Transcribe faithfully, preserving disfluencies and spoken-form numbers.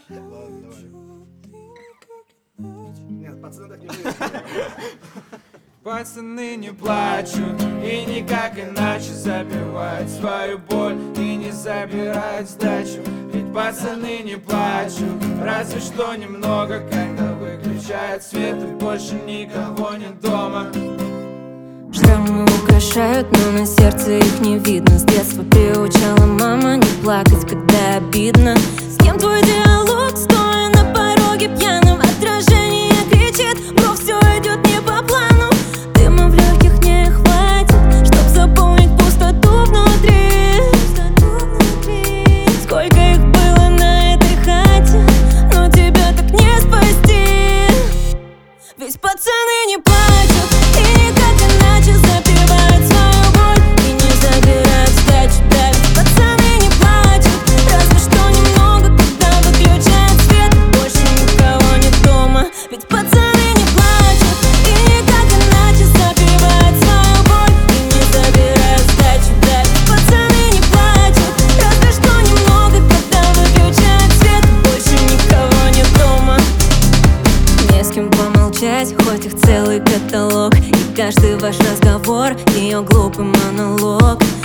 Ладно, давай. Нет, пацаны так не выйдут. Пацаны не плачут и никак иначе забивают свою боль и не забирают сдачу. Ведь пацаны не плачут, разве что немного, когда выключают свет и больше никого нет дома. Шрамы украшают, но на сердце их не видно. С детства приучала мама не плакать, когда обидно. С кем твой диалог, стоя на пороге пьяным? Отражение кричит: бро, все идет не по плану. Дыма в легких не хватит, чтоб заполнить пустоту внутри. Сколько их было на этой хате, но тебя так не спасти. Ведь пацаны не плачут и никак иначе запивают свою боль и не забирают сдачу. Да, ведь пацаны не плачут, разве что немного, когда выключают свет, больше никого нет дома. Ведь пацаны не плачут и никак иначе запивают свою боль и не забирают сдачу. Да, ведь пацаны не плачут, разве что немного, когда выключают свет, больше никого нет дома. Не с кем помолчать, хоть их целый каталог, и каждый ваш разговор — ее глупый монолог.